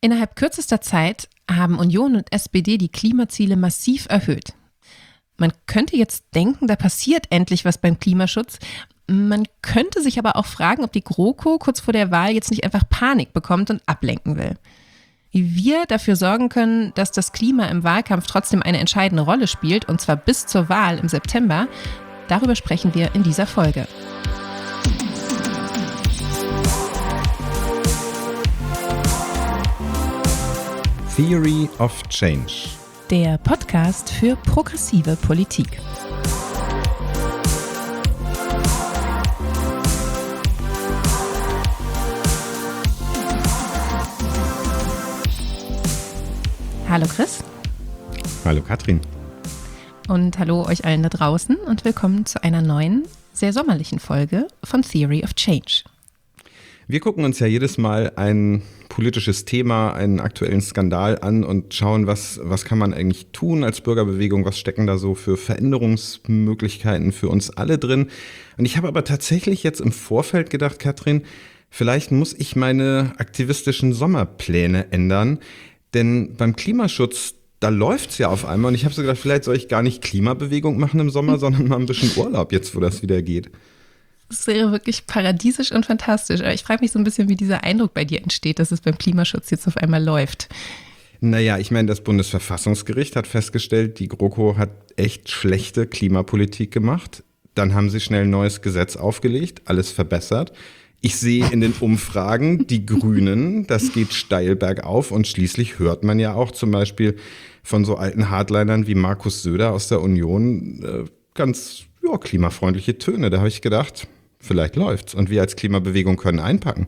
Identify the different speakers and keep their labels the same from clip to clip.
Speaker 1: Innerhalb kürzester Zeit haben Union und SPD die Klimaziele massiv erhöht. Man könnte jetzt denken, da passiert endlich was beim Klimaschutz. Man könnte sich aber auch fragen, ob die GroKo kurz vor der Wahl jetzt nicht einfach Panik bekommt und ablenken will. Wie wir dafür sorgen können, dass das Klima im Wahlkampf trotzdem eine entscheidende Rolle spielt, und zwar bis zur Wahl im September, darüber sprechen wir in dieser Folge.
Speaker 2: Theory of Change.
Speaker 1: Der Podcast für progressive Politik. Hallo Chris.
Speaker 2: Hallo Katrin.
Speaker 1: Und hallo euch allen da draußen und willkommen zu einer neuen, sehr sommerlichen Folge von Theory of Change.
Speaker 2: Wir gucken uns ja jedes Mal ein politisches Thema, einen aktuellen Skandal an und schauen, was kann man eigentlich tun als Bürgerbewegung, was stecken da so für Veränderungsmöglichkeiten für uns alle drin. Und ich habe aber tatsächlich jetzt im Vorfeld gedacht, Katrin, vielleicht muss ich meine aktivistischen Sommerpläne ändern, denn beim Klimaschutz, da läuft's ja auf einmal und ich habe so gedacht, vielleicht soll ich gar nicht Klimabewegung machen im Sommer, sondern mal ein bisschen Urlaub jetzt, wo das wieder geht.
Speaker 1: Das wäre wirklich paradiesisch und fantastisch. Aber ich frage mich so ein bisschen, wie dieser Eindruck bei dir entsteht, dass es beim Klimaschutz jetzt auf einmal läuft.
Speaker 2: Naja, ich meine, das Bundesverfassungsgericht hat festgestellt, die GroKo hat echt schlechte Klimapolitik gemacht. Dann haben sie schnell ein neues Gesetz aufgelegt, alles verbessert. Ich sehe in den Umfragen die Grünen, das geht steil bergauf und schließlich hört man ja auch zum Beispiel von so alten Hardlinern wie Markus Söder aus der Union ganz klimafreundliche Töne. Da habe ich gedacht, vielleicht läuft's und wir als Klimabewegung können einpacken.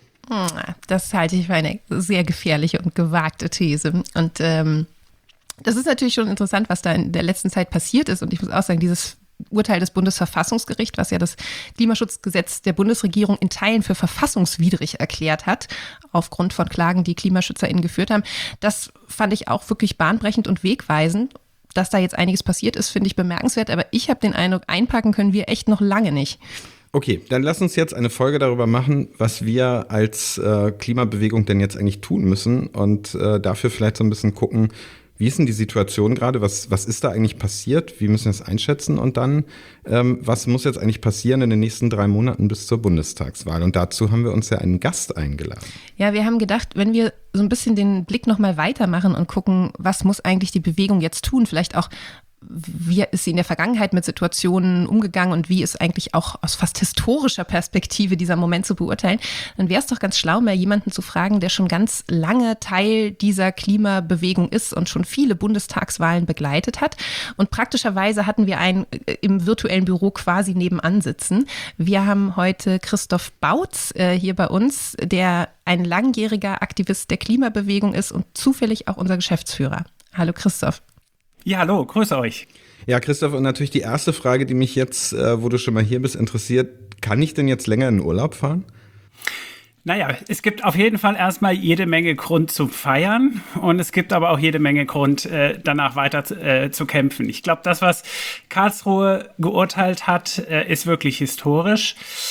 Speaker 1: Das halte ich für eine sehr gefährliche und gewagte These. Und das ist natürlich schon interessant, was da in der letzten Zeit passiert ist. Und ich muss auch sagen, dieses Urteil des Bundesverfassungsgerichts, was ja das Klimaschutzgesetz der Bundesregierung in Teilen für verfassungswidrig erklärt hat, aufgrund von Klagen, die KlimaschützerInnen geführt haben, das fand ich auch wirklich bahnbrechend und wegweisend. Dass da jetzt einiges passiert ist, finde ich bemerkenswert, aber ich habe den Eindruck, einpacken können wir echt noch lange nicht.
Speaker 2: Okay, dann lass uns jetzt eine Folge darüber machen, was wir als Klimabewegung denn jetzt eigentlich tun müssen und dafür vielleicht so ein bisschen gucken, wie ist denn die Situation gerade, was ist da eigentlich passiert, wie müssen wir das einschätzen und dann, was muss jetzt eigentlich passieren in den nächsten 3 Monaten bis zur Bundestagswahl und dazu haben wir uns ja einen Gast eingeladen.
Speaker 1: Ja, wir haben gedacht, wenn wir so ein bisschen den Blick nochmal weitermachen und gucken, was muss eigentlich die Bewegung jetzt tun, vielleicht auch, wie ist sie in der Vergangenheit mit Situationen umgegangen und wie ist eigentlich auch aus fast historischer Perspektive dieser Moment zu beurteilen, dann wäre es doch ganz schlau, mal jemanden zu fragen, der schon ganz lange Teil dieser Klimabewegung ist und schon viele Bundestagswahlen begleitet hat. Und praktischerweise hatten wir einen im virtuellen Büro quasi nebenan sitzen. Wir haben heute Christoph Bautz hier bei uns, der ein langjähriger Aktivist der Klimabewegung ist und zufällig auch unser Geschäftsführer. Hallo Christoph.
Speaker 3: Ja, hallo, grüße euch.
Speaker 2: Ja, Christoph, und natürlich die erste Frage, die mich jetzt, wo du schon mal hier bist, interessiert, kann ich denn jetzt länger in den Urlaub fahren?
Speaker 3: Naja, es gibt auf jeden Fall erstmal jede Menge Grund zum Feiern und es gibt aber auch jede Menge Grund, danach weiter zu kämpfen. Ich glaube, das, was Karlsruhe geurteilt hat, ist wirklich historisch.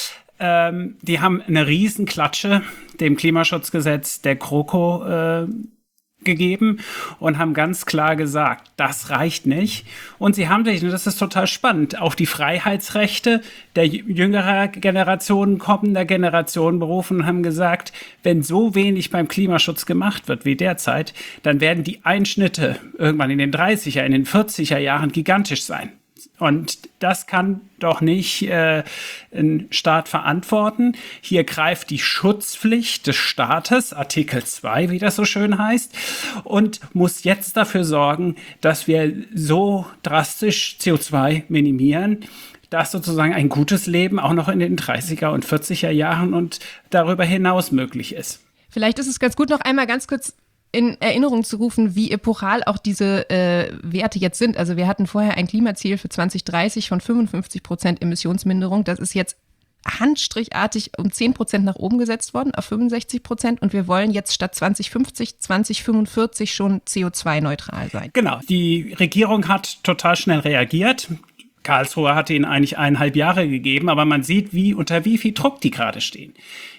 Speaker 3: Die haben eine Riesenklatsche dem Klimaschutzgesetz der GroKo gegeben und haben ganz klar gesagt, das reicht nicht. Und sie haben sich, und das ist total spannend, auf die Freiheitsrechte der jüngeren Generationen, kommender Generationen berufen und haben gesagt, wenn so wenig beim Klimaschutz gemacht wird wie derzeit, dann werden die Einschnitte irgendwann in den 30er, in den 40er Jahren gigantisch sein. Und das kann doch nicht ein Staat verantworten. Hier greift die Schutzpflicht des Staates, Artikel 2, wie das so schön heißt, und muss jetzt dafür sorgen, dass wir so drastisch CO2 minimieren, dass sozusagen ein gutes Leben auch noch in den 30er und 40er Jahren und darüber hinaus möglich ist.
Speaker 1: Vielleicht ist es ganz gut, noch einmal ganz kurz in Erinnerung zu rufen, wie epochal auch diese Werte jetzt sind. Also wir hatten vorher ein Klimaziel für 2030 von 55% Emissionsminderung. Das ist jetzt handstrichartig um 10% nach oben gesetzt worden, auf 65%. Und wir wollen jetzt statt 2050, 2045 schon CO2-neutral sein.
Speaker 3: Genau, die Regierung hat total schnell reagiert. Karlsruhe hatte ihnen eigentlich 1,5 Jahre gegeben, aber man sieht, unter wie viel Druck die gerade stehen.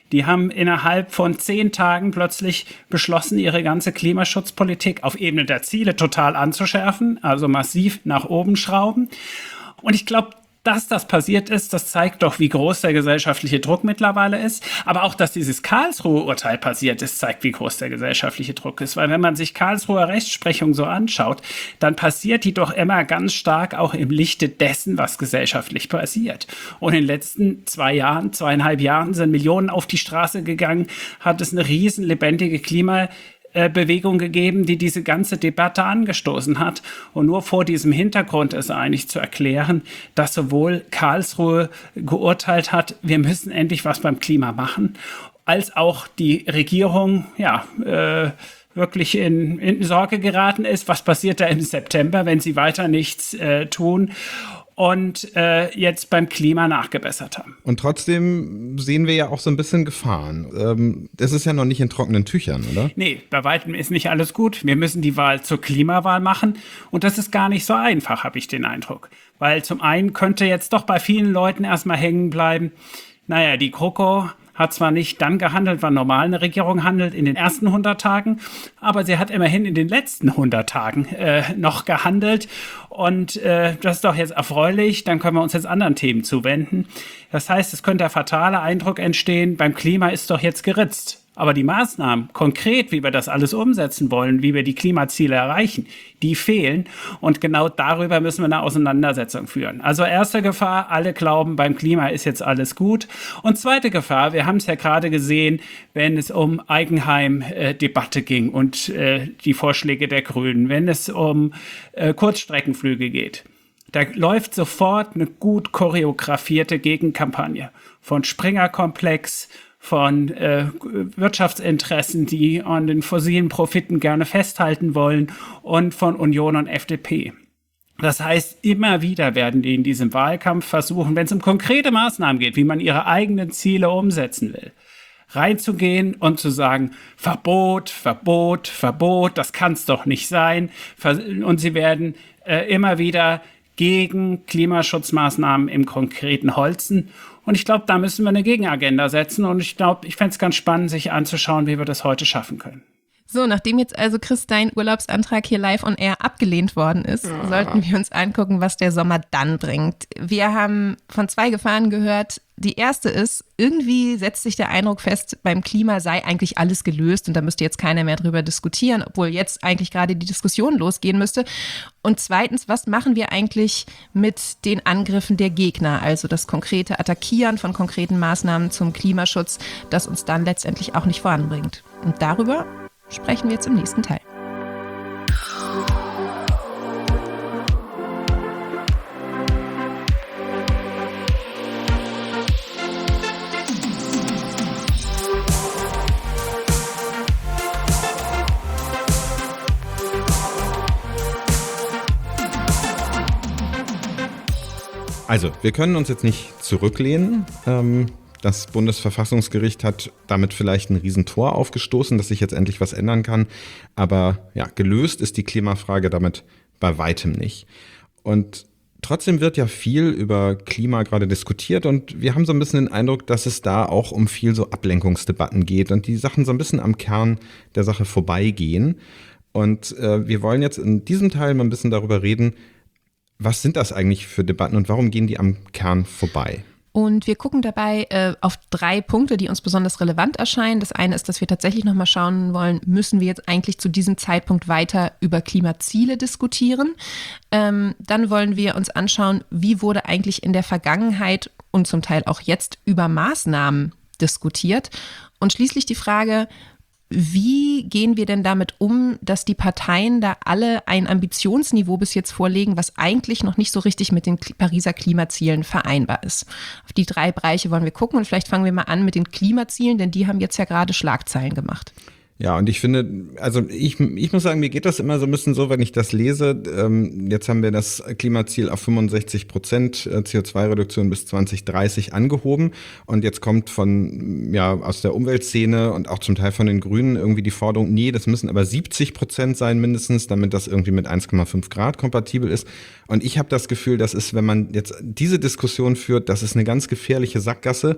Speaker 3: Die haben innerhalb von 10 Tagen plötzlich beschlossen, ihre ganze Klimaschutzpolitik auf Ebene der Ziele total anzuschärfen, also massiv nach oben schrauben. Und ich glaube, dass das passiert ist, das zeigt doch, wie groß der gesellschaftliche Druck mittlerweile ist. Aber auch, dass dieses Karlsruhe-Urteil passiert ist, zeigt, wie groß der gesellschaftliche Druck ist. Weil wenn man sich Karlsruher Rechtsprechung so anschaut, dann passiert die doch immer ganz stark auch im Lichte dessen, was gesellschaftlich passiert. Und in den letzten 2,5 Jahren sind Millionen auf die Straße gegangen, hat es eine riesen lebendige Bewegung gegeben, die diese ganze Debatte angestoßen hat. Und nur vor diesem Hintergrund ist eigentlich zu erklären, dass sowohl Karlsruhe geurteilt hat, wir müssen endlich was beim Klima machen, als auch die Regierung, wirklich in Sorge geraten ist. Was passiert da im September, wenn sie weiter nichts tun? Und jetzt beim Klima nachgebessert haben.
Speaker 2: Und trotzdem sehen wir ja auch so ein bisschen Gefahren. Das ist ja noch nicht in trockenen Tüchern, oder?
Speaker 3: Nee, bei weitem ist nicht alles gut. Wir müssen die Wahl zur Klimawahl machen. Und das ist gar nicht so einfach, habe ich den Eindruck. Weil zum einen könnte jetzt doch bei vielen Leuten erstmal hängen bleiben, naja, die GroKo hat zwar nicht dann gehandelt, wann normal eine Regierung handelt, in den ersten 100 Tagen, aber sie hat immerhin in den letzten 100 Tagen noch gehandelt. Und das ist doch jetzt erfreulich, dann können wir uns jetzt anderen Themen zuwenden. Das heißt, es könnte der fatale Eindruck entstehen, beim Klima ist doch jetzt geritzt. Aber die Maßnahmen, konkret, wie wir das alles umsetzen wollen, wie wir die Klimaziele erreichen, die fehlen. Und genau darüber müssen wir eine Auseinandersetzung führen. Also erste Gefahr, alle glauben, beim Klima ist jetzt alles gut. Und zweite Gefahr, wir haben es ja gerade gesehen, wenn es um Eigenheim-Debatte ging und die Vorschläge der Grünen, wenn es um Kurzstreckenflüge geht. Da läuft sofort eine gut choreografierte Gegenkampagne von Springer-Komplex, von Wirtschaftsinteressen, die an den fossilen Profiten gerne festhalten wollen, und von Union und FDP. Das heißt, immer wieder werden die in diesem Wahlkampf versuchen, wenn es um konkrete Maßnahmen geht, wie man ihre eigenen Ziele umsetzen will, reinzugehen und zu sagen, Verbot, Verbot, Verbot, das kann es doch nicht sein. Und sie werden immer wieder gegen Klimaschutzmaßnahmen im Konkreten holzen. Und ich glaube, da müssen wir eine Gegenagenda setzen. Und ich glaube, ich fände es ganz spannend, sich anzuschauen, wie wir das heute schaffen können.
Speaker 1: So, nachdem jetzt also, Chris, dein Urlaubsantrag hier live on air abgelehnt worden ist, sollten wir uns angucken, was der Sommer dann bringt. Wir haben von 2 Gefahren gehört. Die erste ist, irgendwie setzt sich der Eindruck fest, beim Klima sei eigentlich alles gelöst und da müsste jetzt keiner mehr drüber diskutieren, obwohl jetzt eigentlich gerade die Diskussion losgehen müsste. Und zweitens, was machen wir eigentlich mit den Angriffen der Gegner, also das konkrete Attackieren von konkreten Maßnahmen zum Klimaschutz, das uns dann letztendlich auch nicht voranbringt? Und darüber sprechen wir jetzt im nächsten Teil.
Speaker 2: Also, wir können uns jetzt nicht zurücklehnen. Das Bundesverfassungsgericht hat damit vielleicht ein Riesentor aufgestoßen, dass sich jetzt endlich was ändern kann. Aber ja, gelöst ist die Klimafrage damit bei weitem nicht. Und trotzdem wird ja viel über Klima gerade diskutiert und wir haben so ein bisschen den Eindruck, dass es da auch um viel so Ablenkungsdebatten geht und die Sachen so ein bisschen am Kern der Sache vorbeigehen. Und wir wollen jetzt in diesem Teil mal ein bisschen darüber reden, was sind das eigentlich für Debatten und warum gehen die am Kern vorbei?
Speaker 1: Und wir gucken dabei auf 3 Punkte, die uns besonders relevant erscheinen. Das eine ist, dass wir tatsächlich nochmal schauen wollen, müssen wir jetzt eigentlich zu diesem Zeitpunkt weiter über Klimaziele diskutieren? Dann wollen wir uns anschauen, wie wurde eigentlich in der Vergangenheit und zum Teil auch jetzt über Maßnahmen diskutiert? Und schließlich die Frage, wie gehen wir denn damit um, dass die Parteien da alle ein Ambitionsniveau bis jetzt vorlegen, was eigentlich noch nicht so richtig mit den Pariser Klimazielen vereinbar ist? Auf die 3 Bereiche wollen wir gucken und vielleicht fangen wir mal an mit den Klimazielen, denn die haben jetzt ja gerade Schlagzeilen gemacht.
Speaker 2: Ja, und ich finde, also ich muss sagen, mir geht das immer so ein bisschen so, wenn ich das lese. Jetzt haben wir das Klimaziel auf 65% CO2-Reduktion bis 2030 angehoben. Und jetzt kommt aus der Umweltszene und auch zum Teil von den Grünen irgendwie die Forderung, nee, das müssen aber 70% sein mindestens, damit das irgendwie mit 1,5 Grad kompatibel ist. Und ich habe das Gefühl, das ist, wenn man jetzt diese Diskussion führt, das ist eine ganz gefährliche Sackgasse.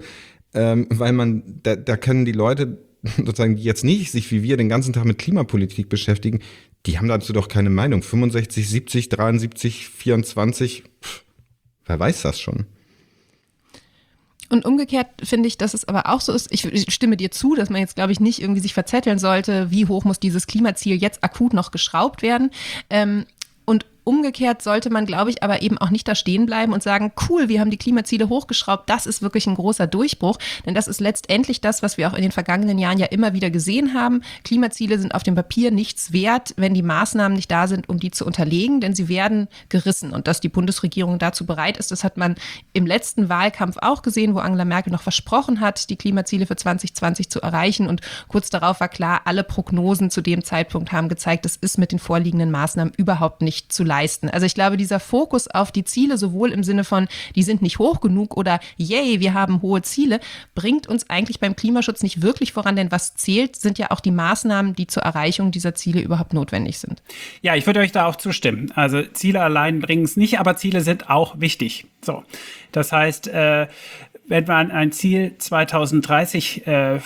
Speaker 2: weil da können die Leute sozusagen, die jetzt nicht sich wie wir den ganzen Tag mit Klimapolitik beschäftigen, die haben dazu doch keine Meinung. 65, 70, 73, 24, wer weiß das schon?
Speaker 1: Und umgekehrt finde ich, dass es aber auch so ist, ich stimme dir zu, dass man jetzt, glaube ich, nicht irgendwie sich verzetteln sollte, wie hoch muss dieses Klimaziel jetzt akut noch geschraubt werden. Und umgekehrt sollte man, glaube ich, aber eben auch nicht da stehen bleiben und sagen, cool, wir haben die Klimaziele hochgeschraubt, das ist wirklich ein großer Durchbruch, denn das ist letztendlich das, was wir auch in den vergangenen Jahren ja immer wieder gesehen haben. Klimaziele sind auf dem Papier nichts wert, wenn die Maßnahmen nicht da sind, um die zu unterlegen, denn sie werden gerissen. Und dass die Bundesregierung dazu bereit ist, das hat man im letzten Wahlkampf auch gesehen, wo Angela Merkel noch versprochen hat, die Klimaziele für 2020 zu erreichen. Und kurz darauf war klar, alle Prognosen zu dem Zeitpunkt haben gezeigt, das ist mit den vorliegenden Maßnahmen überhaupt nicht zu leisten. Also ich glaube, dieser Fokus auf die Ziele, sowohl im Sinne von, die sind nicht hoch genug oder yay, wir haben hohe Ziele, bringt uns eigentlich beim Klimaschutz nicht wirklich voran, denn was zählt, sind ja auch die Maßnahmen, die zur Erreichung dieser Ziele überhaupt notwendig sind.
Speaker 3: Ja, ich würde euch da auch zustimmen. Also Ziele allein bringen es nicht, aber Ziele sind auch wichtig. So, das heißt, wenn man ein Ziel 2030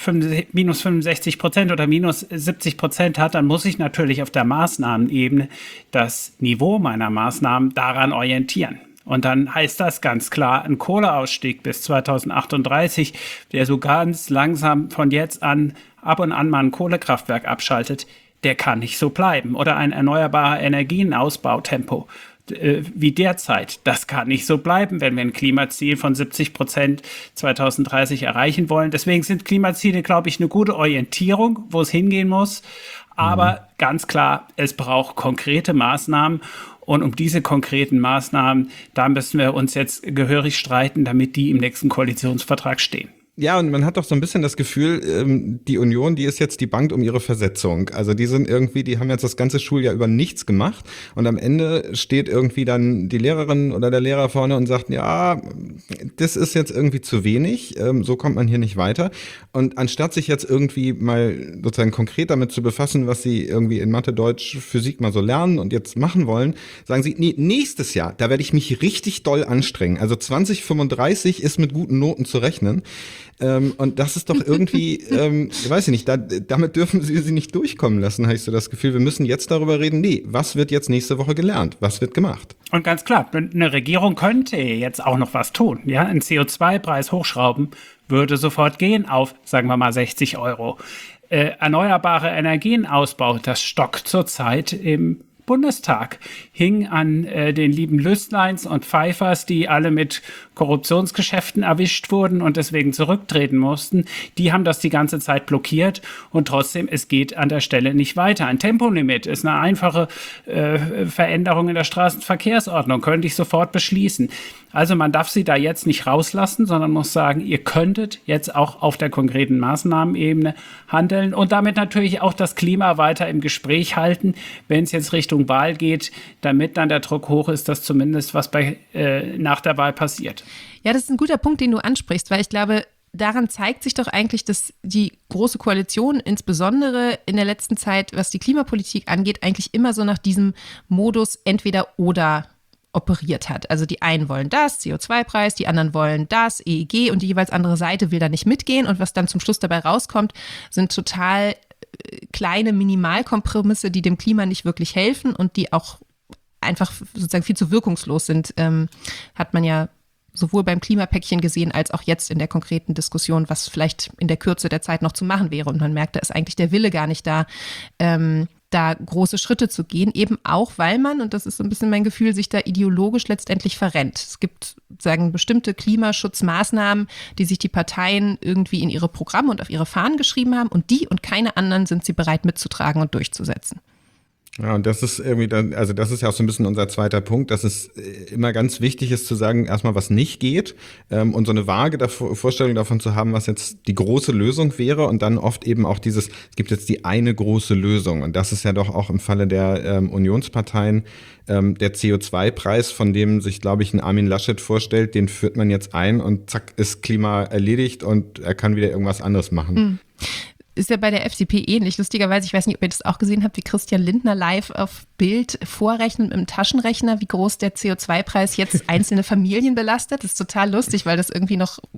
Speaker 3: minus 65% oder minus 70% hat, dann muss ich natürlich auf der Maßnahmenebene das Niveau meiner Maßnahmen daran orientieren. Und dann heißt das ganz klar, ein Kohleausstieg bis 2038, der so ganz langsam von jetzt an ab und an mal ein Kohlekraftwerk abschaltet, der kann nicht so bleiben. Oder ein erneuerbarer Energienausbautempo wie derzeit. Das kann nicht so bleiben, wenn wir ein Klimaziel von 70% 2030 erreichen wollen. Deswegen sind Klimaziele, glaube ich, eine gute Orientierung, wo es hingehen muss. Aber ganz klar, es braucht konkrete Maßnahmen. Und um diese konkreten Maßnahmen, da müssen wir uns jetzt gehörig streiten, damit die im nächsten Koalitionsvertrag stehen.
Speaker 2: Ja, und man hat doch so ein bisschen das Gefühl, die Union, die ist jetzt die Bank um ihre Versetzung. Also die haben jetzt das ganze Schuljahr über nichts gemacht und am Ende steht irgendwie dann die Lehrerin oder der Lehrer vorne und sagt, ja, das ist jetzt irgendwie zu wenig, so kommt man hier nicht weiter. Und anstatt sich jetzt irgendwie mal sozusagen konkret damit zu befassen, was sie irgendwie in Mathe, Deutsch, Physik mal so lernen und jetzt machen wollen, sagen sie, nee, nächstes Jahr, da werde ich mich richtig doll anstrengen. Also 2035 ist mit guten Noten zu rechnen. Und das ist doch irgendwie, ich weiß nicht, damit dürfen sie nicht durchkommen lassen, habe ich so das Gefühl. Wir müssen jetzt darüber reden, nee, was wird jetzt nächste Woche gelernt? Was wird gemacht?
Speaker 3: Und ganz klar, eine Regierung könnte jetzt auch noch was tun. Ja, einen CO2-Preis hochschrauben würde sofort gehen auf, sagen wir mal, 60 €. Erneuerbare Energienausbau, das stockt zurzeit im Bundestag, hing an den lieben Lüstleins und Pfeiffers, die alle mit Korruptionsgeschäften erwischt wurden und deswegen zurücktreten mussten. Die haben das die ganze Zeit blockiert und trotzdem, es geht an der Stelle nicht weiter. Ein Tempolimit ist eine einfache Veränderung in der Straßenverkehrsordnung, könnte ich sofort beschließen. Also man darf sie da jetzt nicht rauslassen, sondern muss sagen, ihr könntet jetzt auch auf der konkreten Maßnahmenebene handeln und damit natürlich auch das Klima weiter im Gespräch halten, wenn es jetzt Richtung Wahl geht, damit dann der Druck hoch ist, dass zumindest was nach der Wahl passiert.
Speaker 1: Ja, das ist ein guter Punkt, den du ansprichst, weil ich glaube, daran zeigt sich doch eigentlich, dass die Große Koalition insbesondere in der letzten Zeit, was die Klimapolitik angeht, eigentlich immer so nach diesem Modus entweder oder operiert hat. Also die einen wollen das, CO2-Preis, die anderen wollen das, EEG und die jeweils andere Seite will da nicht mitgehen und was dann zum Schluss dabei rauskommt, sind total kleine Minimalkompromisse, die dem Klima nicht wirklich helfen und die auch einfach sozusagen viel zu wirkungslos sind, hat man ja sowohl beim Klimapäckchen gesehen, als auch jetzt in der konkreten Diskussion, was vielleicht in der Kürze der Zeit noch zu machen wäre. Und man merkt, da ist eigentlich der Wille gar nicht da, da große Schritte zu gehen, eben auch, weil man, und das ist so ein bisschen mein Gefühl, sich da ideologisch letztendlich verrennt. Es gibt, sagen, bestimmte Klimaschutzmaßnahmen, die sich die Parteien irgendwie in ihre Programme und auf ihre Fahnen geschrieben haben und die und keine anderen sind sie bereit mitzutragen und durchzusetzen.
Speaker 2: Ja, und das ist irgendwie dann, also das ist ja auch so ein bisschen unser zweiter Punkt, dass es immer ganz wichtig ist zu sagen, erstmal was nicht geht und so eine vage Vorstellung davon zu haben, was jetzt die große Lösung wäre und dann oft eben auch es gibt jetzt die eine große Lösung und das ist ja doch auch im Falle der Unionsparteien der CO2-Preis, von dem sich, glaube ich, ein Armin Laschet vorstellt, den führt man jetzt ein und zack, ist Klima erledigt und er kann wieder irgendwas anderes machen. Mhm.
Speaker 1: Ist ja bei der FDP ähnlich. Lustigerweise, ich weiß nicht, ob ihr das auch gesehen habt, wie Christian Lindner live auf Bild vorrechnet mit einem Taschenrechner, wie groß der CO2-Preis jetzt einzelne Familien belastet. Das ist total lustig, weil das irgendwie noch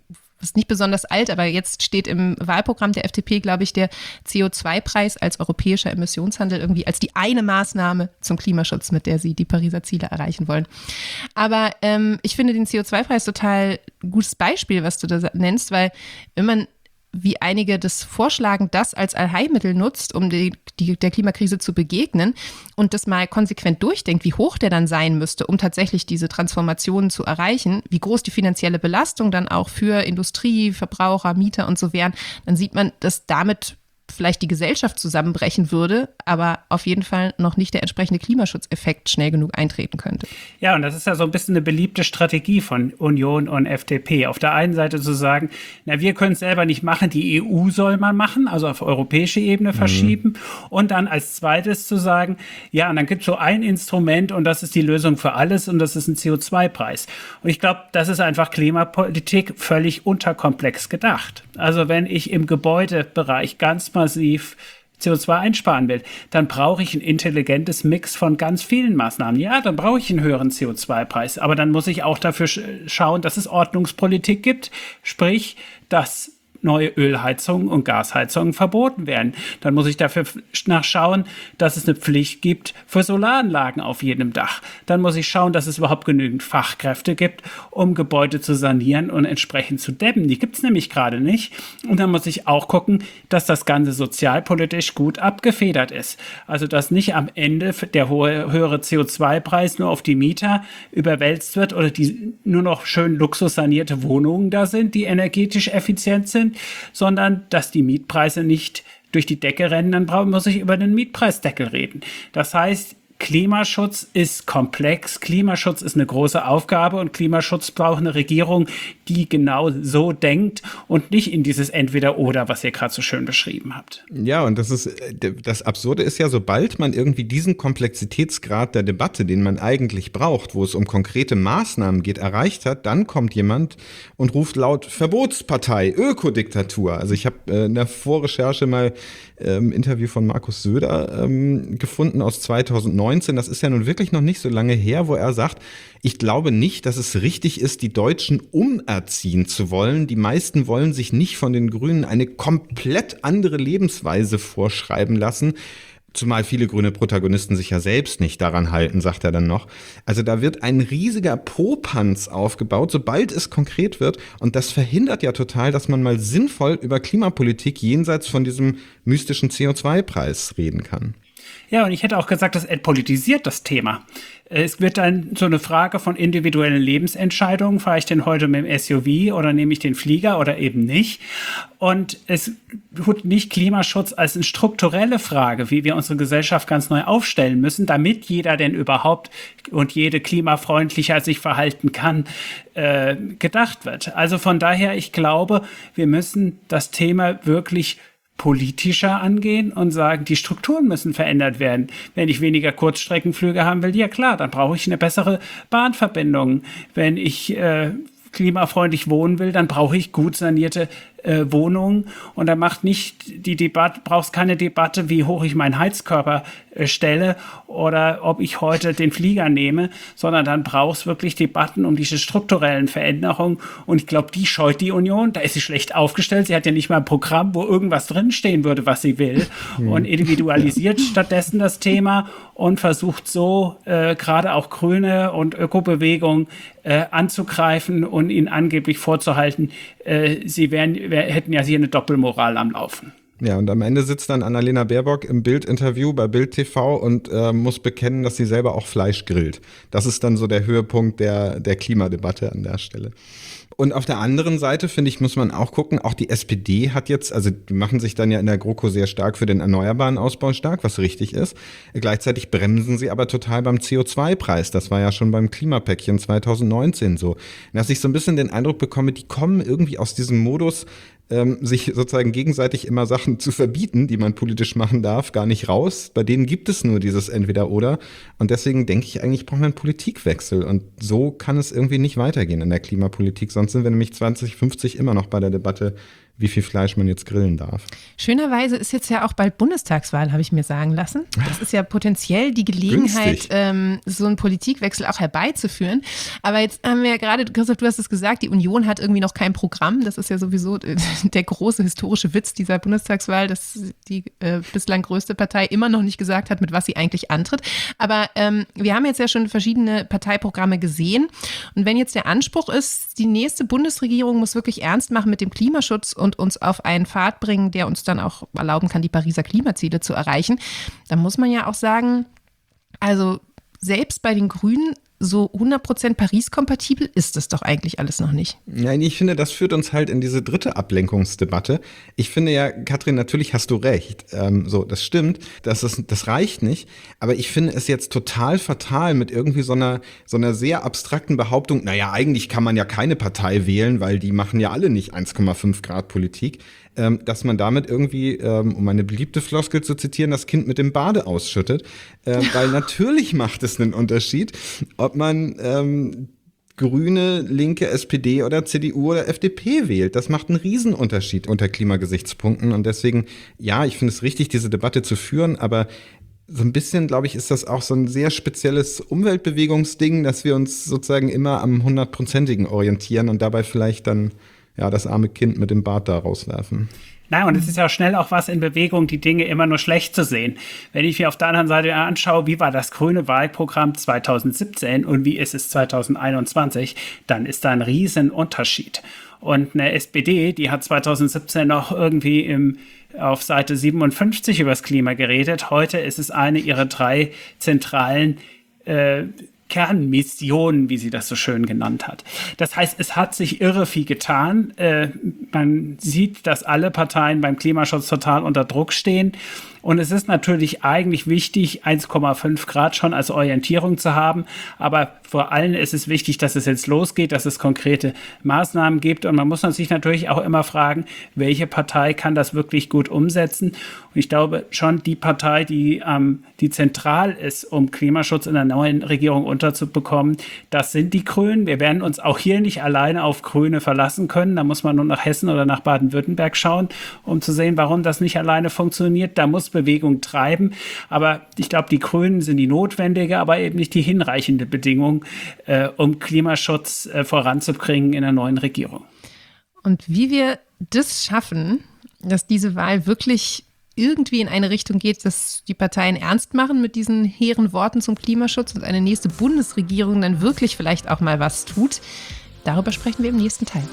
Speaker 1: ist nicht besonders alt, aber jetzt steht im Wahlprogramm der FDP, glaube ich, der CO2-Preis als europäischer Emissionshandel irgendwie als die eine Maßnahme zum Klimaschutz, mit der sie die Pariser Ziele erreichen wollen. Aber ich finde den CO2-Preis total gutes Beispiel, was du da nennst, weil wenn man wie einige das vorschlagen, das als Allheilmittel nutzt, um der Klimakrise zu begegnen und das mal konsequent durchdenkt, wie hoch der dann sein müsste, um tatsächlich diese Transformationen zu erreichen, wie groß die finanzielle Belastung dann auch für Industrie, Verbraucher, Mieter und so wären, dann sieht man, dass damit vielleicht die Gesellschaft zusammenbrechen würde, aber auf jeden Fall noch nicht der entsprechende Klimaschutzeffekt schnell genug eintreten könnte.
Speaker 3: Ja, und das ist ja so ein bisschen eine beliebte Strategie von Union und FDP. Auf der einen Seite zu sagen, na, wir können es selber nicht machen, die EU soll mal machen, also auf europäische Ebene verschieben. Und dann als zweites zu sagen, ja, und dann gibt es so ein Instrument und das ist die Lösung für alles und das ist ein CO2-Preis. Und ich glaube, das ist einfach Klimapolitik völlig unterkomplex gedacht. Also wenn ich im Gebäudebereich ganz massiv CO2 einsparen will, dann brauche ich ein intelligentes Mix von ganz vielen Maßnahmen. Ja, dann brauche ich einen höheren CO2-Preis, aber dann muss ich auch dafür schauen, dass es Ordnungspolitik gibt, sprich, dass neue Ölheizungen und Gasheizungen verboten werden. Dann muss ich dafür nachschauen, dass es eine Pflicht gibt für Solaranlagen auf jedem Dach. Dann muss ich schauen, dass es überhaupt genügend Fachkräfte gibt, um Gebäude zu sanieren und entsprechend zu dämmen. Die gibt es nämlich gerade nicht. Und dann muss ich auch gucken, dass das Ganze sozialpolitisch gut abgefedert ist. Also, dass nicht am Ende der höhere CO2-Preis nur auf die Mieter überwälzt wird oder die nur noch schön luxussanierte Wohnungen da sind, die energetisch effizient sind, sondern dass die Mietpreise nicht durch die Decke rennen, dann muss ich über den Mietpreisdeckel reden. Das heißt, Klimaschutz ist komplex, Klimaschutz ist eine große Aufgabe und Klimaschutz braucht eine Regierung, die genau so denkt und nicht in dieses Entweder-Oder, was ihr gerade so schön beschrieben habt.
Speaker 2: Ja, und das Absurde ist ja, sobald man irgendwie diesen Komplexitätsgrad der Debatte, den man eigentlich braucht, wo es um konkrete Maßnahmen geht, erreicht hat, dann kommt jemand und ruft laut Verbotspartei, Ökodiktatur. Also ich habe in der Vorrecherche mal Interview von Markus Söder gefunden aus 2019. Das ist ja nun wirklich noch nicht so lange her, wo er sagt, ich glaube nicht, dass es richtig ist, die Deutschen umerziehen zu wollen. Die meisten wollen sich nicht von den Grünen eine komplett andere Lebensweise vorschreiben lassen. Zumal viele grüne Protagonisten sich ja selbst nicht daran halten, sagt er dann noch. Also da wird ein riesiger Popanz aufgebaut, sobald es konkret wird. Und das verhindert ja total, dass man mal sinnvoll über Klimapolitik jenseits von diesem mystischen CO2-Preis reden kann.
Speaker 3: Ja, und ich hätte auch gesagt, das entpolitisiert das Thema. Es wird dann so eine Frage von individuellen Lebensentscheidungen. Fahre ich denn heute mit dem SUV oder nehme ich den Flieger oder eben nicht? Und es wird nicht Klimaschutz als eine strukturelle Frage, wie wir unsere Gesellschaft ganz neu aufstellen müssen, damit jeder denn überhaupt und jede klimafreundlicher sich verhalten kann, gedacht wird. Also von daher, ich glaube, wir müssen das Thema wirklich politischer angehen und sagen, die Strukturen müssen verändert werden. Wenn ich weniger Kurzstreckenflüge haben will, ja klar, dann brauche ich eine bessere Bahnverbindung. Wenn ich klimafreundlich wohnen will, dann brauche ich gut sanierte Wohnungen und da macht nicht die Debatte, brauchst keine Debatte, wie hoch ich meinen Heizkörper stelle oder ob ich heute den Flieger nehme, sondern dann brauchst wirklich Debatten um diese strukturellen Veränderungen und ich glaube, die scheut die Union, da ist sie schlecht aufgestellt, sie hat ja nicht mal ein Programm, wo irgendwas drinstehen würde, was sie will und individualisiert stattdessen das Thema und versucht so gerade auch Grüne und Ökobewegung anzugreifen und ihnen angeblich vorzuhalten, sie hätten ja hier eine Doppelmoral am Laufen.
Speaker 2: Ja, und am Ende sitzt dann Annalena Baerbock im Bild-Interview bei Bild TV und muss bekennen, dass sie selber auch Fleisch grillt. Das ist dann so der Höhepunkt der Klimadebatte an der Stelle. Und auf der anderen Seite, finde ich, muss man auch gucken, auch die SPD hat jetzt, also die machen sich dann ja in der GroKo sehr stark für den erneuerbaren Ausbau stark, was richtig ist. Gleichzeitig bremsen sie aber total beim CO2-Preis. Das war ja schon beim Klimapäckchen 2019 so. Dass ich so ein bisschen den Eindruck bekomme, die kommen irgendwie aus diesem Modus, sich sozusagen gegenseitig immer Sachen zu verbieten, die man politisch machen darf, gar nicht raus. Bei denen gibt es nur dieses Entweder-Oder. Und deswegen denke ich eigentlich, braucht man einen Politikwechsel. Und so kann es irgendwie nicht weitergehen in der Klimapolitik. Sonst sind wir nämlich 2050 immer noch bei der Debatte, wie viel Fleisch man jetzt grillen darf.
Speaker 1: Schönerweise ist jetzt ja auch bald Bundestagswahl, habe ich mir sagen lassen. Das ist ja potenziell die Gelegenheit, so einen Politikwechsel auch herbeizuführen. Aber jetzt haben wir ja gerade, Christoph, du hast es gesagt, die Union hat irgendwie noch kein Programm. Das ist ja sowieso der große historische Witz dieser Bundestagswahl, dass die bislang größte Partei immer noch nicht gesagt hat, mit was sie eigentlich antritt. Aber wir haben jetzt ja schon verschiedene Parteiprogramme gesehen. Und wenn jetzt der Anspruch ist, die nächste Bundesregierung muss wirklich ernst machen mit dem Klimaschutz und uns auf einen Pfad bringen, der uns dann auch erlauben kann, die Pariser Klimaziele zu erreichen, dann muss man ja auch sagen, also selbst bei den Grünen so 100% Paris-kompatibel ist das doch eigentlich alles noch nicht.
Speaker 2: Nein, ich finde, das führt uns halt in diese dritte Ablenkungsdebatte. Ich finde ja, Katrin, natürlich hast du recht. Das stimmt, das reicht nicht. Aber ich finde es jetzt total fatal mit irgendwie so einer sehr abstrakten Behauptung, naja, eigentlich kann man ja keine Partei wählen, weil die machen ja alle nicht 1,5 Grad Politik. Dass man damit irgendwie, um eine beliebte Floskel zu zitieren, das Kind mit dem Bade ausschüttet. Weil natürlich macht es einen Unterschied, ob man Grüne, Linke, SPD oder CDU oder FDP wählt. Das macht einen Riesenunterschied unter Klimagesichtspunkten. Und deswegen, ja, ich finde es richtig, diese Debatte zu führen, aber so ein bisschen, glaube ich, ist das auch so ein sehr spezielles Umweltbewegungsding, dass wir uns sozusagen immer am 100%igen orientieren und dabei vielleicht dann das arme Kind mit dem Bart da rauswerfen.
Speaker 3: Nein, und es ist ja schnell auch was in Bewegung, die Dinge immer nur schlecht zu sehen. Wenn ich mir auf der anderen Seite anschaue, wie war das grüne Wahlprogramm 2017 und wie ist es 2021, dann ist da ein Riesenunterschied. Und eine SPD, die hat 2017 noch irgendwie auf Seite 57 über das Klima geredet. Heute ist es eine ihrer 3 zentralen Kernmissionen, wie sie das so schön genannt hat. Das heißt, es hat sich irre viel getan. Man sieht, dass alle Parteien beim Klimaschutz total unter Druck stehen. Und es ist natürlich eigentlich wichtig, 1,5 Grad schon als Orientierung zu haben. Aber vor allem ist es wichtig, dass es jetzt losgeht, dass es konkrete Maßnahmen gibt. Und man muss sich natürlich auch immer fragen, welche Partei kann das wirklich gut umsetzen? Und ich glaube schon, die Partei, die zentral ist, um Klimaschutz in der neuen Regierung unterzubekommen, das sind die Grünen. Wir werden uns auch hier nicht alleine auf Grüne verlassen können. Da muss man nur nach Hessen oder nach Baden-Württemberg schauen, um zu sehen, warum das nicht alleine funktioniert. Da muss Bewegung treiben. Aber ich glaube, die Grünen sind die notwendige, aber eben nicht die hinreichende Bedingung, um Klimaschutz voranzubringen in der neuen Regierung.
Speaker 1: Und wie wir das schaffen, dass diese Wahl wirklich irgendwie in eine Richtung geht, dass die Parteien ernst machen mit diesen hehren Worten zum Klimaschutz und eine nächste Bundesregierung dann wirklich vielleicht auch mal was tut, darüber sprechen wir im nächsten Teil.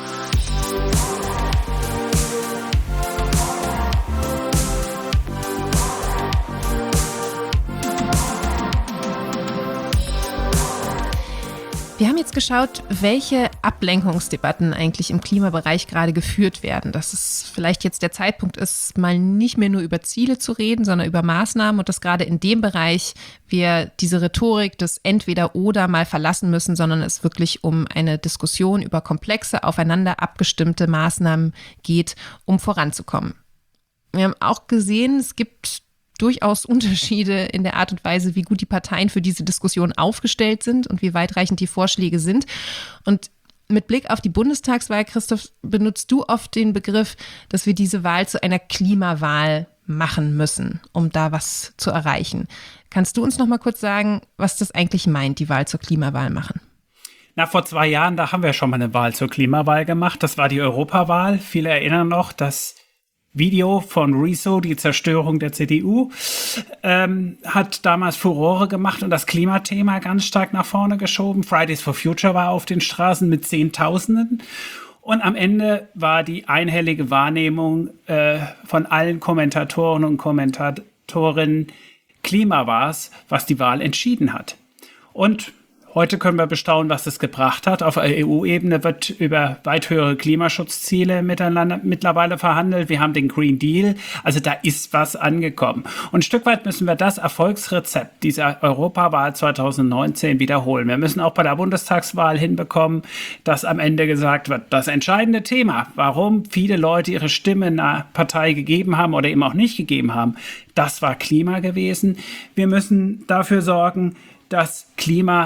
Speaker 1: Wir haben jetzt geschaut, welche Ablenkungsdebatten eigentlich im Klimabereich gerade geführt werden. Dass es vielleicht jetzt der Zeitpunkt ist, mal nicht mehr nur über Ziele zu reden, sondern über Maßnahmen und dass gerade in dem Bereich wir diese Rhetorik des Entweder-Oder mal verlassen müssen, sondern es wirklich um eine Diskussion über komplexe, aufeinander abgestimmte Maßnahmen geht, um voranzukommen. Wir haben auch gesehen, es gibt durchaus Unterschiede in der Art und Weise, wie gut die Parteien für diese Diskussion aufgestellt sind und wie weitreichend die Vorschläge sind. Und mit Blick auf die Bundestagswahl, Christoph, benutzt du oft den Begriff, dass wir diese Wahl zu einer Klimawahl machen müssen, um da was zu erreichen. Kannst du uns noch mal kurz sagen, was das eigentlich meint, die Wahl zur Klimawahl machen?
Speaker 3: Vor 2 Jahren, da haben wir schon mal eine Wahl zur Klimawahl gemacht. Das war die Europawahl. Viele erinnern noch, dass Video von Rezo, die Zerstörung der CDU, hat damals Furore gemacht und das Klimathema ganz stark nach vorne geschoben. Fridays for Future war auf den Straßen mit Zehntausenden. Und am Ende war die einhellige Wahrnehmung von allen Kommentatoren und Kommentatorinnen, Klima war es, was die Wahl entschieden hat. Und heute können wir bestaunen, was es gebracht hat. Auf EU-Ebene wird über weit höhere Klimaschutzziele miteinander mittlerweile verhandelt. Wir haben den Green Deal. Also da ist was angekommen. Und ein Stück weit müssen wir das Erfolgsrezept dieser Europawahl 2019 wiederholen. Wir müssen auch bei der Bundestagswahl hinbekommen, dass am Ende gesagt wird, das entscheidende Thema, warum viele Leute ihre Stimme einer Partei gegeben haben oder eben auch nicht gegeben haben, das war Klima gewesen. Wir müssen dafür sorgen, dass Klima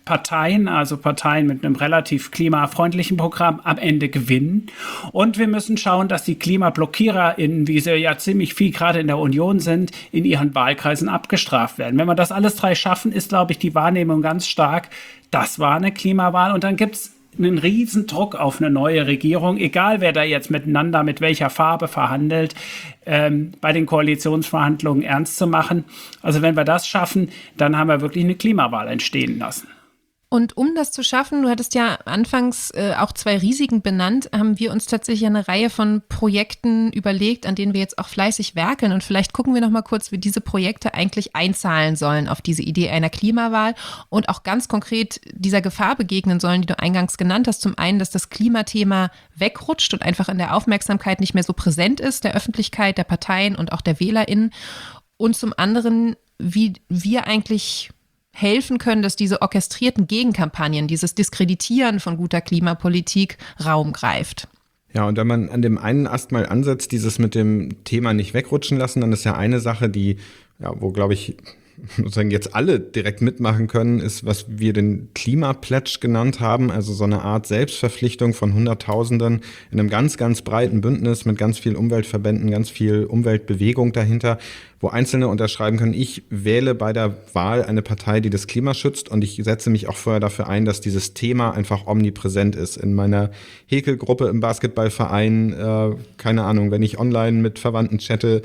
Speaker 3: Parteien, also Parteien mit einem relativ klimafreundlichen Programm, am Ende gewinnen. Und wir müssen schauen, dass die KlimablockiererInnen, wie sie ja ziemlich viel gerade in der Union sind, in ihren Wahlkreisen abgestraft werden. Wenn wir das alles drei schaffen, ist, glaube ich, die Wahrnehmung ganz stark, das war eine Klimawahl. Und dann gibt es einen riesen Druck auf eine neue Regierung, egal wer da jetzt miteinander mit welcher Farbe verhandelt, bei den Koalitionsverhandlungen ernst zu machen. Also wenn wir das schaffen, dann haben wir wirklich eine Klimawahl entstehen lassen.
Speaker 1: Und um das zu schaffen, du hattest ja anfangs auch 2 Risiken benannt, haben wir uns tatsächlich eine Reihe von Projekten überlegt, an denen wir jetzt auch fleißig werkeln. Und vielleicht gucken wir noch mal kurz, wie diese Projekte eigentlich einzahlen sollen auf diese Idee einer Klimawahl und auch ganz konkret dieser Gefahr begegnen sollen, die du eingangs genannt hast. Zum einen, dass das Klimathema wegrutscht und einfach in der Aufmerksamkeit nicht mehr so präsent ist, der Öffentlichkeit, der Parteien und auch der WählerInnen. Und zum anderen, wie wir eigentlich helfen können, dass diese orchestrierten Gegenkampagnen, dieses Diskreditieren von guter Klimapolitik Raum greift.
Speaker 2: Ja, und wenn man an dem einen Ast mal ansetzt, dieses mit dem Thema nicht wegrutschen lassen, dann ist ja eine Sache, die, ja, wo, glaube ich, sozusagen jetzt alle direkt mitmachen können, ist, was wir den Klimapledge genannt haben, also so eine Art Selbstverpflichtung von Hunderttausenden in einem ganz, ganz breiten Bündnis mit ganz vielen Umweltverbänden, ganz viel Umweltbewegung dahinter, wo Einzelne unterschreiben können, ich wähle bei der Wahl eine Partei, die das Klima schützt und ich setze mich auch vorher dafür ein, dass dieses Thema einfach omnipräsent ist. In meiner Häkelgruppe im Basketballverein, keine Ahnung, wenn ich online mit Verwandten chatte,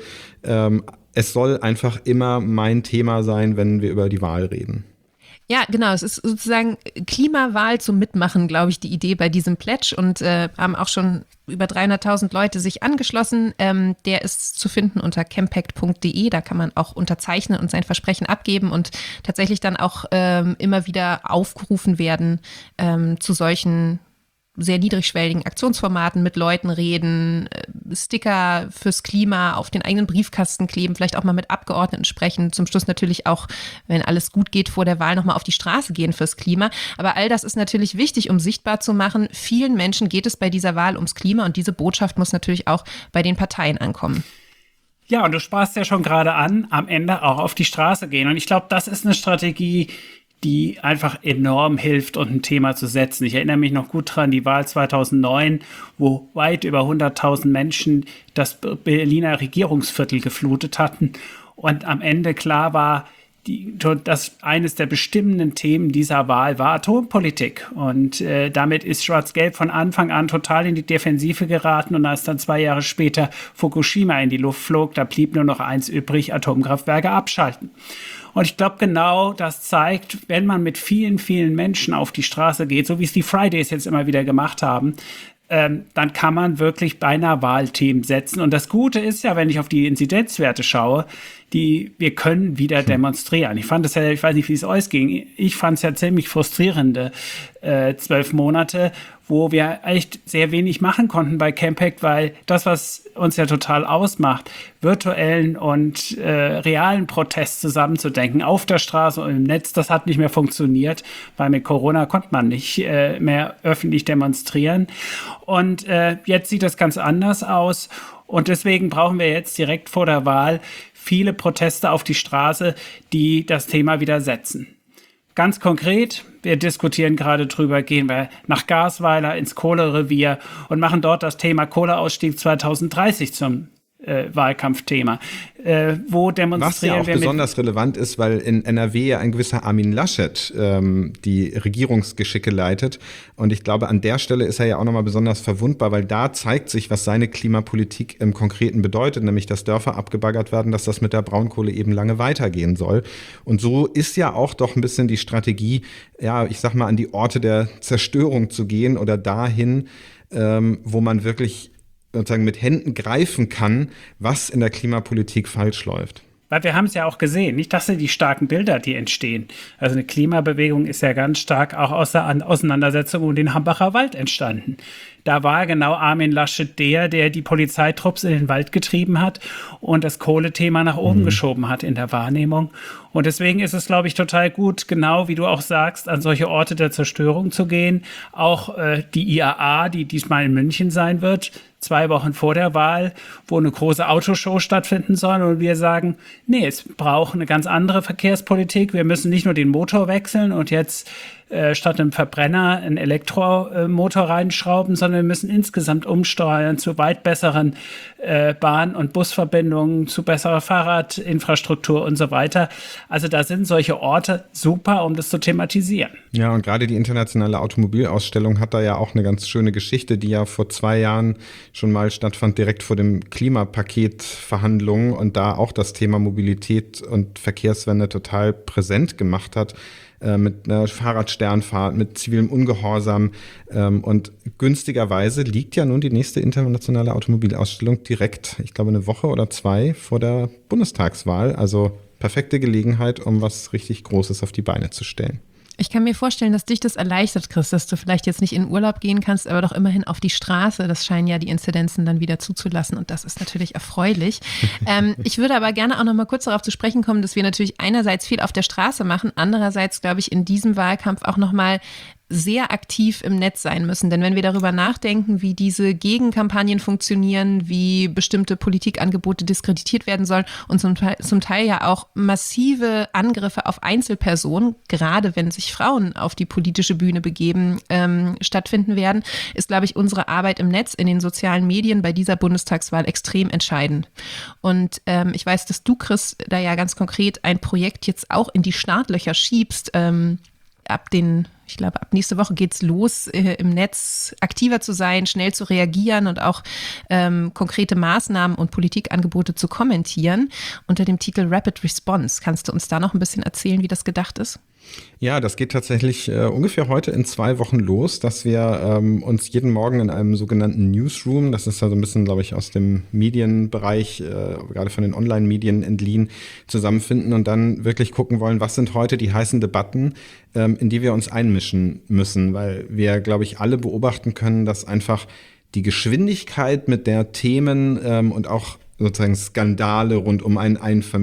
Speaker 2: es soll einfach immer mein Thema sein, wenn wir über die Wahl reden.
Speaker 1: Ja, genau. Es ist sozusagen Klimawahl zum Mitmachen, glaube ich, die Idee bei diesem Pledge und haben auch schon über 300.000 Leute sich angeschlossen. Der ist zu finden unter campact.de. Da kann man auch unterzeichnen und sein Versprechen abgeben und tatsächlich dann auch immer wieder aufgerufen werden zu solchen sehr niedrigschwelligen Aktionsformaten, mit Leuten reden, Sticker fürs Klima auf den eigenen Briefkasten kleben, vielleicht auch mal mit Abgeordneten sprechen, zum Schluss natürlich auch, wenn alles gut geht, vor der Wahl nochmal auf die Straße gehen fürs Klima. Aber all das ist natürlich wichtig, um sichtbar zu machen, vielen Menschen geht es bei dieser Wahl ums Klima und diese Botschaft muss natürlich auch bei den Parteien ankommen.
Speaker 3: Ja, und du sparst ja schon gerade an, am Ende auch auf die Straße gehen. Und ich glaube, das ist eine Strategie, die einfach enorm hilft, und ein Thema zu setzen. Ich erinnere mich noch gut dran, die Wahl 2009, wo weit über 100.000 Menschen das Berliner Regierungsviertel geflutet hatten und am Ende klar war, dass eines der bestimmenden Themen dieser Wahl war Atompolitik. Und damit ist Schwarz-Gelb von Anfang an total in die Defensive geraten. Und als dann 2 Jahre später Fukushima in die Luft flog, da blieb nur noch eins übrig, Atomkraftwerke abschalten. Und ich glaube, genau das zeigt, wenn man mit vielen, vielen Menschen auf die Straße geht, so wie es die Fridays jetzt immer wieder gemacht haben, dann kann man wirklich beinahe Wahlthemen setzen. Und das Gute ist ja, wenn ich auf die Inzidenzwerte schaue, wir können wieder demonstrieren. Ich fand es ja, ich weiß nicht, wie es euch ging, ich fand es ja ziemlich frustrierende 12 Monate, wo wir echt sehr wenig machen konnten bei Campact, weil das, was uns ja total ausmacht, virtuellen und realen Protest zusammenzudenken, auf der Straße und im Netz, das hat nicht mehr funktioniert, weil mit Corona konnte man nicht mehr öffentlich demonstrieren. Und jetzt sieht das ganz anders aus. Und deswegen brauchen wir jetzt direkt vor der Wahl viele Proteste auf die Straße, die das Thema wieder setzen. Ganz konkret, wir diskutieren gerade drüber, gehen wir nach Garsweiler ins Kohlerevier und machen dort das Thema Kohleausstieg 2030 zum Wahlkampfthema. Wo demonstrieren
Speaker 2: was ja auch
Speaker 3: wir
Speaker 2: besonders relevant ist, weil in NRW ja ein gewisser Armin Laschet die Regierungsgeschicke leitet. Und ich glaube, an der Stelle ist er ja auch nochmal besonders verwundbar, weil da zeigt sich, was seine Klimapolitik im Konkreten bedeutet, nämlich dass Dörfer abgebaggert werden, dass das mit der Braunkohle eben lange weitergehen soll. Und so ist ja auch doch ein bisschen die Strategie, ja, ich sag mal, an die Orte der Zerstörung zu gehen oder dahin, wo man wirklich sozusagen mit Händen greifen kann, was in der Klimapolitik falsch läuft.
Speaker 3: Weil wir haben es ja auch gesehen, nicht, dass die starken Bilder, die entstehen. Also eine Klimabewegung ist ja ganz stark auch aus der Auseinandersetzung um den Hambacher Wald entstanden. Da war genau Armin Laschet der die Polizeitrupps in den Wald getrieben hat und das Kohlethema nach oben geschoben hat in der Wahrnehmung. Und deswegen ist es, glaube ich, total gut, genau wie du auch sagst, an solche Orte der Zerstörung zu gehen. Auch die IAA, die diesmal in München sein wird, 2 Wochen vor der Wahl, wo eine große Autoshow stattfinden soll. Und wir sagen, nee, es braucht eine ganz andere Verkehrspolitik. Wir müssen nicht nur den Motor wechseln und jetzt statt einem Verbrenner einen Elektromotor reinschrauben, sondern wir müssen insgesamt umsteuern zu weit besseren Bahn- und Busverbindungen, zu besserer Fahrradinfrastruktur und so weiter. Also da sind solche Orte super, um das zu thematisieren.
Speaker 2: Ja, und gerade die internationale Automobilausstellung hat da ja auch eine ganz schöne Geschichte, die ja vor 2 Jahren schon mal stattfand, direkt vor dem Klimapaketverhandlungen und da auch das Thema Mobilität und Verkehrswende total präsent gemacht hat. Mit einer Fahrradsternfahrt, mit zivilem Ungehorsam. Und günstigerweise liegt ja nun die nächste internationale Automobilausstellung direkt, ich glaube, 1 Woche oder 2 vor der Bundestagswahl. Also perfekte Gelegenheit, um was richtig Großes auf die Beine zu stellen.
Speaker 1: Ich kann mir vorstellen, dass dich das erleichtert, Chris, dass du vielleicht jetzt nicht in Urlaub gehen kannst, aber doch immerhin auf die Straße. Das scheinen ja die Inzidenzen dann wieder zuzulassen und das ist natürlich erfreulich. Ich würde aber gerne auch noch mal kurz darauf zu sprechen kommen, dass wir natürlich einerseits viel auf der Straße machen, andererseits, glaube ich, in diesem Wahlkampf auch noch mal sehr aktiv im Netz sein müssen. Denn wenn wir darüber nachdenken, wie diese Gegenkampagnen funktionieren, wie bestimmte Politikangebote diskreditiert werden sollen und zum Teil ja auch massive Angriffe auf Einzelpersonen, gerade wenn sich Frauen auf die politische Bühne begeben, stattfinden werden, ist, glaube ich, unsere Arbeit im Netz, in den sozialen Medien bei dieser Bundestagswahl extrem entscheidend. Und ich weiß, dass du, Chris, da ja ganz konkret ein Projekt jetzt auch in die Startlöcher schiebst, ich glaube, ab nächste Woche geht's los, im Netz aktiver zu sein, schnell zu reagieren und auch konkrete Maßnahmen und Politikangebote zu kommentieren unter dem Titel Rapid Response. Kannst du uns da noch ein bisschen erzählen, wie das gedacht ist?
Speaker 2: Ja, das geht tatsächlich ungefähr heute in 2 Wochen los, dass wir uns jeden Morgen in einem sogenannten Newsroom, das ist ja so ein bisschen, glaube ich, aus dem Medienbereich, gerade von den Online-Medien entliehen, zusammenfinden und dann wirklich gucken wollen, was sind heute die heißen Debatten, in die wir uns einmischen müssen, weil wir, glaube ich, alle beobachten können, dass einfach die Geschwindigkeit, mit der Themen und auch sozusagen Skandale rund um ein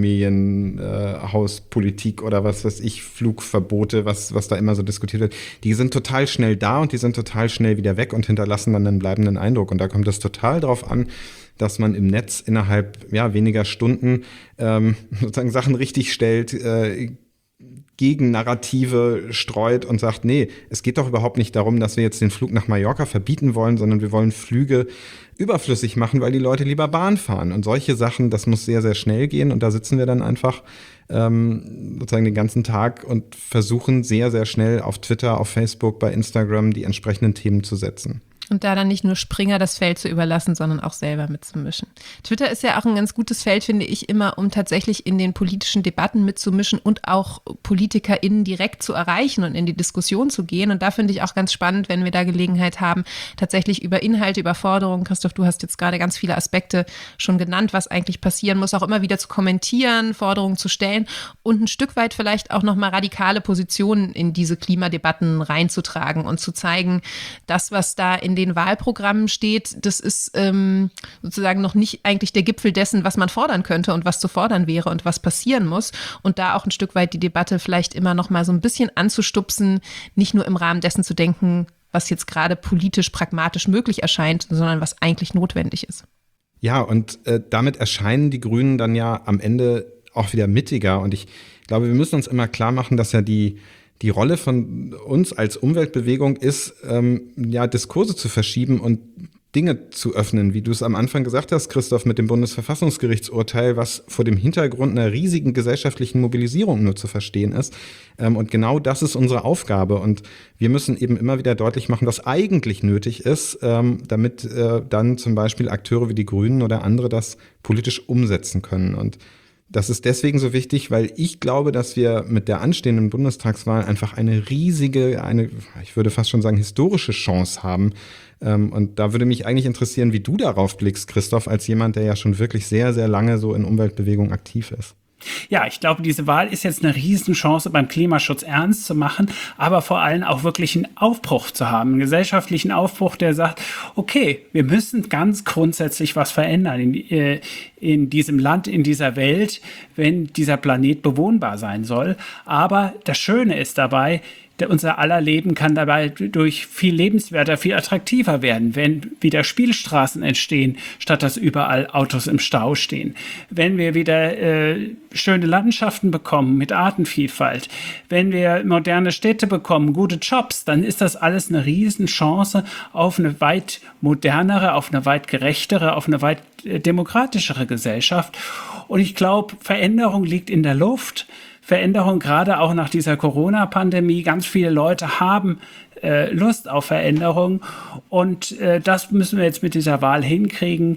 Speaker 2: Einfamilienhauspolitik oder was weiß ich, Flugverbote, was da immer so diskutiert wird, die sind total schnell da und die sind total schnell wieder weg und hinterlassen dann einen bleibenden Eindruck. Und da kommt es total drauf an, dass man im Netz innerhalb weniger Stunden sozusagen Sachen richtig stellt, Gegennarrative streut und sagt, nee, es geht doch überhaupt nicht darum, dass wir jetzt den Flug nach Mallorca verbieten wollen, sondern wir wollen Flüge überflüssig machen, weil die Leute lieber Bahn fahren. Und solche Sachen, das muss sehr, sehr schnell gehen. Und da sitzen wir dann einfach sozusagen den ganzen Tag und versuchen sehr, sehr schnell auf Twitter, auf Facebook, bei Instagram die entsprechenden Themen zu setzen.
Speaker 1: Und da dann nicht nur Springer das Feld zu überlassen, sondern auch selber mitzumischen. Twitter ist ja auch ein ganz gutes Feld, finde ich, immer, um tatsächlich in den politischen Debatten mitzumischen und auch PolitikerInnen direkt zu erreichen und in die Diskussion zu gehen. Und da finde ich auch ganz spannend, wenn wir da Gelegenheit haben, tatsächlich über Inhalte, über Forderungen, Christoph, du hast jetzt gerade ganz viele Aspekte schon genannt, was eigentlich passieren muss, auch immer wieder zu kommentieren, Forderungen zu stellen und ein Stück weit vielleicht auch nochmal radikale Positionen in diese Klimadebatten reinzutragen und zu zeigen, das, was da in den Wahlprogrammen steht, das ist sozusagen noch nicht eigentlich der Gipfel dessen, was man fordern könnte und was zu fordern wäre und was passieren muss. Und da auch ein Stück weit die Debatte vielleicht immer noch mal so ein bisschen anzustupsen, nicht nur im Rahmen dessen zu denken, was jetzt gerade politisch, pragmatisch möglich erscheint, sondern was eigentlich notwendig ist.
Speaker 2: Ja, und damit erscheinen die Grünen dann ja am Ende auch wieder mittiger. Und ich glaube, wir müssen uns immer klar machen, dass ja die Rolle von uns als Umweltbewegung ist, Diskurse zu verschieben und Dinge zu öffnen, wie du es am Anfang gesagt hast, Christoph, mit dem Bundesverfassungsgerichtsurteil, was vor dem Hintergrund einer riesigen gesellschaftlichen Mobilisierung nur zu verstehen ist. Und genau das ist unsere Aufgabe. Und wir müssen eben immer wieder deutlich machen, was eigentlich nötig ist, damit dann zum Beispiel Akteure wie die Grünen oder andere das politisch umsetzen können. Und das ist deswegen so wichtig, weil ich glaube, dass wir mit der anstehenden Bundestagswahl einfach eine riesige, ich würde fast schon sagen, historische Chance haben. Und da würde mich eigentlich interessieren, wie du darauf blickst, Christoph, als jemand, der ja schon wirklich sehr, sehr lange so in Umweltbewegung aktiv ist.
Speaker 3: Ja, ich glaube, diese Wahl ist jetzt eine Riesenchance, beim Klimaschutz ernst zu machen, aber vor allem auch wirklich einen Aufbruch zu haben, einen gesellschaftlichen Aufbruch, der sagt, okay, wir müssen ganz grundsätzlich was verändern in diesem Land, in dieser Welt, wenn dieser Planet bewohnbar sein soll. Aber das Schöne ist dabei, unser aller Leben kann dabei durch viel lebenswerter, viel attraktiver werden, wenn wieder Spielstraßen entstehen, statt dass überall Autos im Stau stehen. Wenn wir wieder schöne Landschaften bekommen mit Artenvielfalt, wenn wir moderne Städte bekommen, gute Jobs, dann ist das alles eine Riesenchance auf eine weit modernere, auf eine weit gerechtere, auf eine weit demokratischere Gesellschaft. Und ich glaube, Veränderung liegt in der Luft. Veränderung, gerade auch nach dieser Corona-Pandemie. Ganz viele Leute haben Lust auf Veränderung. Und das müssen wir jetzt mit dieser Wahl hinkriegen.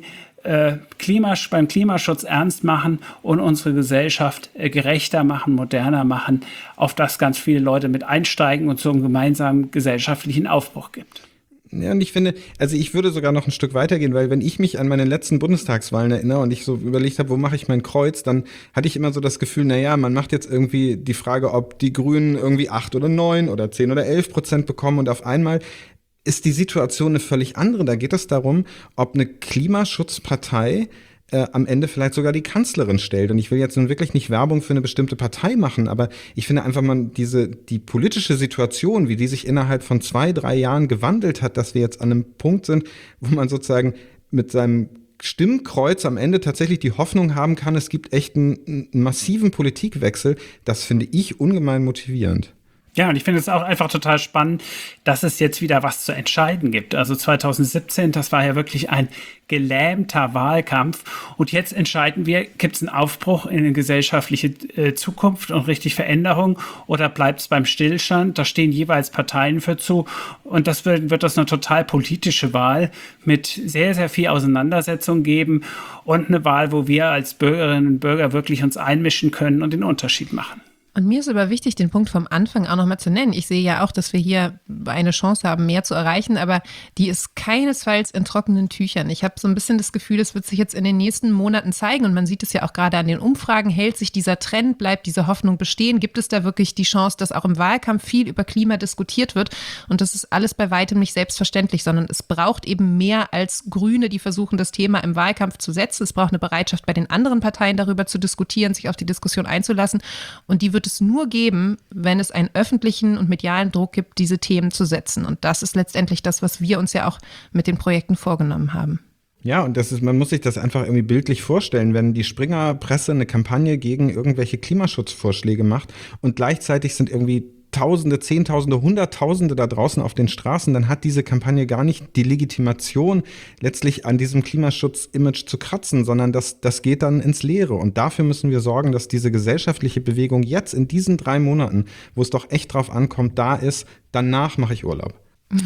Speaker 3: Beim Klimaschutz ernst machen und unsere Gesellschaft gerechter machen, moderner machen, auf das ganz viele Leute mit einsteigen und zu einem gemeinsamen gesellschaftlichen Aufbruch gibt.
Speaker 2: Ja, und ich finde, also ich würde sogar noch ein Stück weitergehen, weil wenn ich mich an meine letzten Bundestagswahlen erinnere und ich so überlegt habe, wo mache ich mein Kreuz, dann hatte ich immer so das Gefühl, naja, man macht jetzt irgendwie die Frage, ob die Grünen irgendwie 8 oder 9 oder 10 oder 11% bekommen und auf einmal ist die Situation eine völlig andere. Da geht es darum, ob eine Klimaschutzpartei am Ende vielleicht sogar die Kanzlerin stellt. Und ich will jetzt nun wirklich nicht Werbung für eine bestimmte Partei machen, aber ich finde einfach die politische Situation, wie die sich innerhalb von 2-3 Jahren gewandelt hat, dass wir jetzt an einem Punkt sind, wo man sozusagen mit seinem Stimmkreuz am Ende tatsächlich die Hoffnung haben kann, es gibt echt einen massiven Politikwechsel. Das finde ich ungemein motivierend.
Speaker 3: Ja, und ich finde es auch einfach total spannend, dass es jetzt wieder was zu entscheiden gibt. Also 2017, das war ja wirklich ein gelähmter Wahlkampf. Und jetzt entscheiden wir, gibt es einen Aufbruch in eine gesellschaftliche Zukunft und richtig Veränderung oder bleibt es beim Stillstand? Da stehen jeweils Parteien für zu. Und das wird das eine total politische Wahl mit sehr, sehr viel Auseinandersetzung geben und eine Wahl, wo wir als Bürgerinnen und Bürger wirklich uns einmischen können und den Unterschied machen.
Speaker 1: Und mir ist aber wichtig, den Punkt vom Anfang auch nochmal zu nennen. Ich sehe ja auch, dass wir hier eine Chance haben, mehr zu erreichen, aber die ist keinesfalls in trockenen Tüchern. Ich habe so ein bisschen das Gefühl, es wird sich jetzt in den nächsten Monaten zeigen und man sieht es ja auch gerade an den Umfragen, hält sich dieser Trend, bleibt diese Hoffnung bestehen? Gibt es da wirklich die Chance, dass auch im Wahlkampf viel über Klima diskutiert wird? Und das ist alles bei weitem nicht selbstverständlich, sondern es braucht eben mehr als Grüne, die versuchen, das Thema im Wahlkampf zu setzen. Es braucht eine Bereitschaft bei den anderen Parteien, darüber zu diskutieren, sich auf die Diskussion einzulassen, und die wird es nur geben, wenn es einen öffentlichen und medialen Druck gibt, diese Themen zu setzen. Und das ist letztendlich das, was wir uns ja auch mit den Projekten vorgenommen haben.
Speaker 2: Ja, und man muss sich das einfach irgendwie bildlich vorstellen, wenn die Springer-Presse eine Kampagne gegen irgendwelche Klimaschutzvorschläge macht und gleichzeitig sind irgendwie Tausende, Zehntausende, Hunderttausende da draußen auf den Straßen, dann hat diese Kampagne gar nicht die Legitimation, letztlich an diesem Klimaschutz-Image zu kratzen, sondern das geht dann ins Leere. Und dafür müssen wir sorgen, dass diese gesellschaftliche Bewegung jetzt in diesen 3 Monaten, wo es doch echt drauf ankommt, da ist, danach mache ich Urlaub.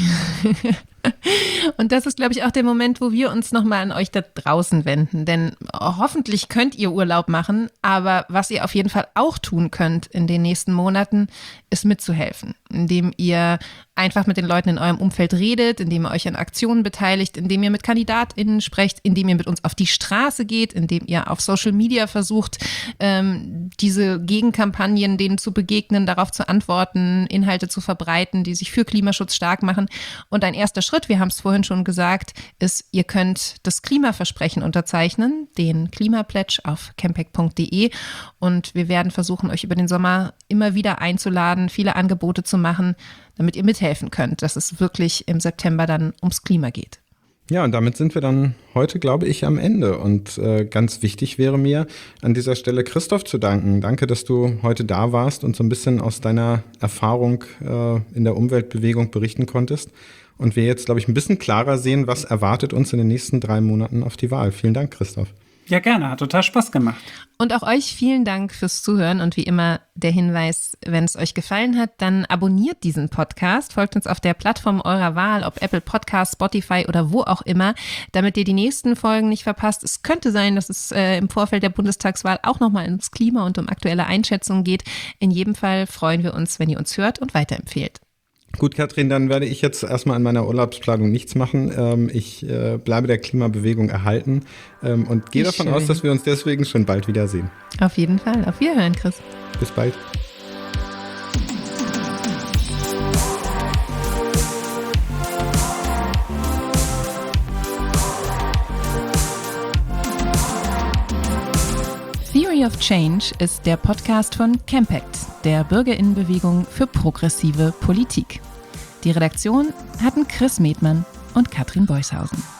Speaker 1: Und das ist, glaube ich, auch der Moment, wo wir uns nochmal an euch da draußen wenden. Denn hoffentlich könnt ihr Urlaub machen, aber was ihr auf jeden Fall auch tun könnt in den nächsten Monaten, ist mitzuhelfen, indem ihr einfach mit den Leuten in eurem Umfeld redet, indem ihr euch an Aktionen beteiligt, indem ihr mit KandidatInnen sprecht, indem ihr mit uns auf die Straße geht, indem ihr auf Social Media versucht, diese Gegenkampagnen, denen zu begegnen, darauf zu antworten, Inhalte zu verbreiten, die sich für Klimaschutz stark machen. Und ein erster Schritt, wir haben es vorhin schon gesagt, ist, ihr könnt das Klimaversprechen unterzeichnen, den Klimapledge auf campact.de, und wir werden versuchen, euch über den Sommer immer wieder einzuladen, viele Angebote zu machen, damit ihr mithelfen könnt, dass es wirklich im September dann ums Klima geht.
Speaker 2: Ja, und damit sind wir dann heute, glaube ich, am Ende. Und ganz wichtig wäre mir, an dieser Stelle Christoph zu danken. Danke, dass du heute da warst und so ein bisschen aus deiner Erfahrung in der Umweltbewegung berichten konntest. Und wir jetzt, glaube ich, ein bisschen klarer sehen, was erwartet uns in den nächsten 3 Monaten auf die Wahl. Vielen Dank, Christoph.
Speaker 3: Ja, gerne. Hat total Spaß gemacht.
Speaker 1: Und auch euch vielen Dank fürs Zuhören und wie immer der Hinweis, wenn es euch gefallen hat, dann abonniert diesen Podcast, folgt uns auf der Plattform eurer Wahl, ob Apple Podcasts, Spotify oder wo auch immer, damit ihr die nächsten Folgen nicht verpasst. Es könnte sein, dass es im Vorfeld der Bundestagswahl auch nochmal ums Klima und um aktuelle Einschätzungen geht. In jedem Fall freuen wir uns, wenn ihr uns hört und weiterempfehlt.
Speaker 2: Gut, Katrin, dann werde ich jetzt erstmal an meiner Urlaubsplanung nichts machen. Ich bleibe der Klimabewegung erhalten und gehe davon aus, dass wir uns deswegen schon bald wiedersehen.
Speaker 1: Auf jeden Fall. Auf Wiederhören, Chris.
Speaker 2: Bis bald.
Speaker 1: Army of Change ist der Podcast von Campact, der Bürgerinnenbewegung für progressive Politik. Die Redaktion hatten Chris Medmann und Katrin Beushausen.